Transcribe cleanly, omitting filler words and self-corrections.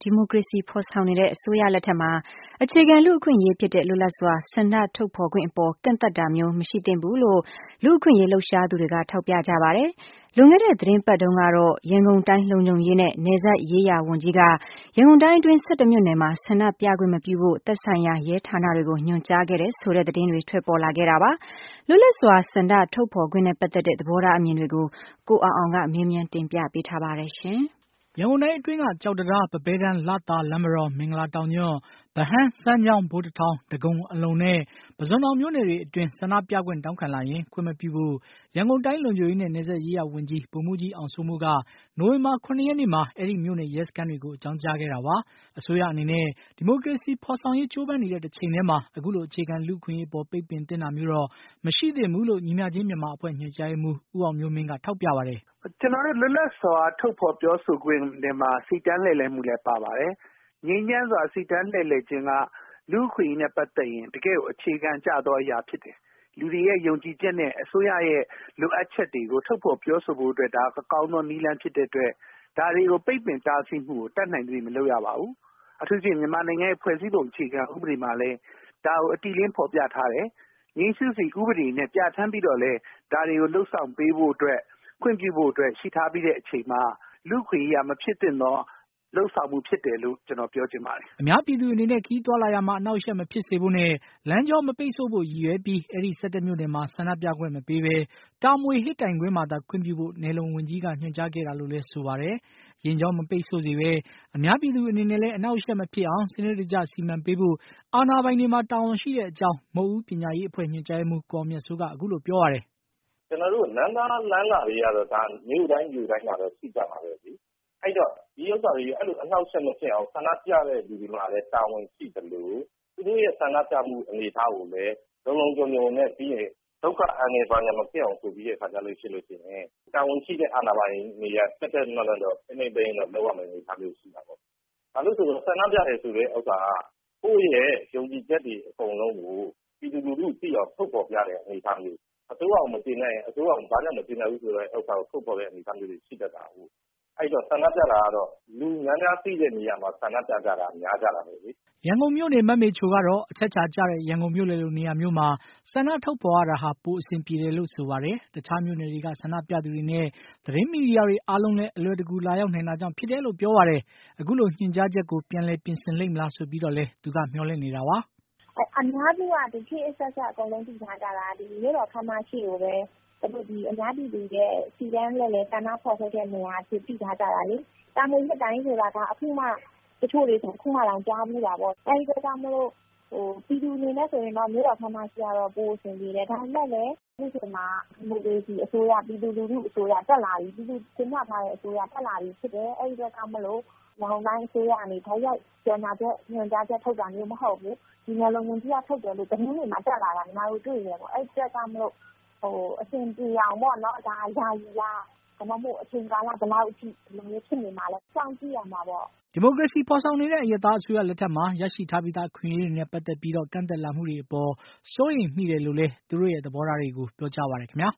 ဒီမိုကရေစီဖော်ဆောင်နေတဲ့အစိုးရလက်ထက်မှာအခြေခံလူ့အခွင့်အရေးဖြစ်တဲ့လွတ်လပ်စွာဆန္ဒထုတ်ဖော်ခွင့်အပေါ်ကန့်သတ်တာမျိုးမရှိသင့်ဘူးလို့လူ့အခွင့်အရေးလှုပ်ရှားသူတွေကထောက်ပြကြပါတယ်။လွန်ခဲ့တဲ့သတင်းပတ်တုန်းကတော့ရန်ကုန်တိုင်းလုံခြုံရေးနဲ့နယ်စပ်ရေးရာဝန်ကြီးကရန်ကုန်တိုင်းအတွင်း17မြို့နယ်မှာဆန္ဒပြခွင့်မပြုဖို့သက်ဆိုင်ရာရဲဌာနတွေကိုညွှန်ကြားခဲ့တဲ့ဆိုတဲ့သတင်းတွေထွက်ပေါ်လာခဲ့တာပါ။လွတ်လပ်စွာဆန္ဒထုတ်ဖော်ခွင့်နဲ့ပတ်သက်တဲ့သဘောထားအမြင်တွေကိုကိုအောင်ကမေးမြန်းတင်ပြပေးထားပါတယ်ရှင်။ရန်ကုန်တိုင်းအတွင်းကကျောက်တံတား ပပဲတန်း လသာလမ်းမတော် မင်္ဂလာတောင်ညွန့် ဗဟန်း စမ်းချောင်း ဗိုလ်တထောင် ဒဂုံအလုံနဲ့ပုဇွန်တောင်မြို့နယ်တွေအတွင်းဆန္ဒပြခွင့်တောင်းခံလာရင်ခွင့်မပြုဖို့ရန်ကုန်တိုင်းလုံခြုံရေးနဲ့နယ်စပ်ရေးရာဝန်ကြီးဗိုလ်မှူးကြီးအောင်စိုးမိုးကနိုဝင်ဘာ 7 ရက်နေ့မှာအဲဒီမြို့နယ်ရဲစခန်းတွေကိုအကြောင်းကြားခဲ့တာပါ။အစိုးရအနေနဲ့ဒီမိုကရေစီဖော်ဆောင်ရေးကြိုးပမ်းနေတဲ့တစ်ချိန်တည်းမှာအခုလိုအခြေခံလူ့အခွင့်အရေးပေါ်ပိတ်ပင်သင့်တာမျိုးတော့မရှိသင့်ဘူးလို့ညီမျှခြင်းမြန်မာအဖွဲ့ညွှန်ကြားရေးမှူးဦးအောင်မျိုးမင်းကထောက်ပြပါတယ်။ကျွန်တော်တို့လွတ်လပ်စွာထုတ်ဖော်ပြောဆိုခွင့်တွေမှာစိတ်တန်းလှည့်လည်မှုလည်းပါပါတယ်။ငြိမ်းချမ်းစွာစိတ်တန်းလှည့်လည်ခြင်းကလူ့အခွင့်အရေးနဲ့ပတ်သက်ရင်တကယ်ကိုအခြေခံကျသောအရာဖြစ်တယ်။လူတွေရဲ့ယုံကြည်ချက်နဲ့အစိုးရရဲ့လိုအပ်ချက်တွေကိုထုတ်ဖော်ပြောဆိုဖို့အတွက်ဒါအကောင်းသောနည်းလမ်းဖြစ်တဲ့အတွက်ဒါတွေကိုပိတ်ပင်တားဆီးမှုကိုတတ်နိုင်သည့်မလုပ်ရပါဘူး။အထူးသဖြင့်မြန်မာနိုင်ငံရဲ့ဖွဲ့စည်းပုံအခြေခံဥပဒေမှာလည်းဒါကိုအတိအလင်းဖော်ပြထားတယ်။ငြိမ်းစုစီဥပဒေနဲ့ပြဋ္ဌာန်းပြီးတော့လည်းဒါတွေကိုလှုပ်ဆောင်ပေးဖို့အတွက်ခွင့်ပြုဖို့အတွက်ရှိထားပြီးတဲ့အချိန်မှာလူ့ခွင့်ရမဖြစ်သင့်သောလှုပ်ဆောင်မှုဖြစ်တယ်လို့ကျွန်တော်ပြောချင်ပါတယ်။အများပြည်သူအနေနဲ့ခီးသွွာလာရမှာအနောက်အယှက်မဖြစ်စေဖို့နဲ့လမ်းကြောမပိတ်ဆို့ဖို့ရည်ရွယ်ပြီးအဲဒီ17မြို့နယ်မှာဆန္ဒပြခွင့်မပေးဘဲတာမွေဟစ်တိုင်ခွင်းမှာသာခွင့်ပြုဖို့နယ်လုံဝန်ကြီးကညွှန်ကြားခဲ့တာလို့လည်းဆိုပါတယ်။ရင်ကြောမပိတ်ဆို့စေဘဲအများပြည်သူအနေနဲ့လည်းအနောက်အယှက်မဖြစ်အောင်စနစ်တကျစီမံပေးဖို့အာဏာပိုင်တွေမှာတာဝန်ရှိတဲ့အကြောင်းမုတ်ဦးပညာရေးအဖွဲ့ညွှန်ကြားရေးမှူးကိုအောင်မြတ်စိုးကအခုလိုပြောပါတယ်။ကျွန်တော်တို့လမ်းသားလမ်းလာတွေကတော့ဒါမြို့တိုင်းမှာတော့ရှိကြပါပဲလေ။အဲ့တော့ဒီဥစ္စာတွေအဲ့လိုအနှောက်အယှက်မဖြစ်အောင်ဆန္ဒပြတဲ့လူတွေမှာလည်းတာဝန်ရှိတယ်လို့သူတို့ရဲ့ဆန္ဒပြမှုအနေအထားကိုလည်းလုံလုံခြုံခြုံနဲ့ပြီးရင်ဒုက္ခအန္တရာယ်ဘာညာမဖြစ်အောင်ဆိုပြီးတဲ့အခါကျလို့ရှိရင်တာဝန်ရှိတဲ့အာဏာပိုင်တွေကတက်မတော့အနေသိရင်တော့လောက်ရမယ်အနေအထားမျိုးရှိတာပေါ့။ဘာလို့ဆိုတော့ဆန္ဒပြတယ်ဆိုတဲ့ဥစ္စာကကိုယ့်ရဲ့ယုံကြည်ချက်တွေအကုန်လုံးကိုပြည်သူလူထုသိအောင်ထုတ်ဖော်ပြတဲ့အနေအထားမျိုးအစိုးရအောင်မတင်နိုင်အစိုးရအောင်ဘာကြောင့်မတင်နိုင်ဘူးဆိုတဲ့ဥစ္စာကိုထုတ်ဖော်တဲ့အနေအထားမျိုးတွေရှိတတ်တာဟုတ်အဲ့တော့ဆန္ဒပြတာကတော့လူများများသိတဲ့နေရာမှာဆန္ဒပြကြတာများကြတာပဲလေရန်ကုန်မြို့နယ်မမေချိုကတော့အချက်ချာကျတဲ့ရန်ကုန်မြို့လေလိုနေရာမျိုးမှာဆန္ဒထုတ်ဖော်ရတာဟာပိုအဆင်ပြေတယ်လို့ဆိုပါတယ်တခြားမြို့နယ်တွေကဆန္ဒပြသူတွေနဲ့သတင်းမီဒီယာတွေအားလုံးလည်းအလွယ်တကူလာရောက်နိုင်တာကြောင့်ဖြစ်တယ်လို့ပြောပါတယ်အခုလိုညွှန်ကြားချက်ကိုပြန်လည်ပြင်ဆင်လိမ့်မလားဆိုပြီးတော့လည်းသူကမျှော်လင့်နေတာပါအများစုကဒီခေတ်အဆက်ဆက်အကုန်လုံးသိထားကြတာဒီမြို့တော်ခမ်းမရှိကိုပဲအခုဒီအများပြည်သူရဲ့စီတန်းလဲလဲဆန္ဒဖော်ထုတ်တဲ့နေရာအဖြစ်သိထားကြတာလေတာမွေနှစ်တိုင်းဆိုတာကအခုမှတချို့တွေဆိုခုမှတောင်ကြားဘူးတာပေါ့အဲဒီတော့ကြောင့်မလို့ပြည်သူအနေနဲ့ဆိုရင်တော့မြို့တော်ခမ်းမရှိကတော့ပိုအဆင်ပြေတယ်ဒါပေမဲ့လည်းဒီချိန်မှာဒီမိုကရေစီအစိုးရပြည်သူလူထုအစိုးရတက်လာပြီးပြည်သူကျင်းပထားတဲ့အစိုးရတက်လာပြီးဖြစ်တယ်အဲဒီတော့ကြောင့်မလို့ရန်ကုန်တိုင်းအစိုးရအနေနဲ့ရောက်ကြေညာချက်ညွှန်ကြားချက်ထုတ်တာမျိုးမဟုတ်ဘူးဒီနယ်လုံဝန်ကြီးကထုတ်တယ်လို့သတင်းတွေမှာတက်လာတာညီမတို့တွေ့ရတယ်ပေါ့အဲ့အတွက်ကြောင့်မလို့အဆင်ပြေအောင်ပေါ့နော်ဒါယာယီလားဒါမှမဟုတ်အချိန်ကာလဘယ်လောက်အထိဒီလိုမျိုးဖြစ်နေမှာလဲစောင့်ကြည့်ရမှာပေါ့ဒီမိုကရေစီဖော်ဆောင်နေတဲ့အရသာအစိုးရလက်ထက်မှာရရှိထားပြီးသားခွင့်ရေးတွေနဲ့ပတ်သက်ပြီးတော့ကန့်သက်လာမှုတွေအပေါ်စိုးရိမ်မိတယ်လို့လည်းသူတို့ရဲ့သဘောထားတွေကိုပြောကြားပါရခင်ဗျာ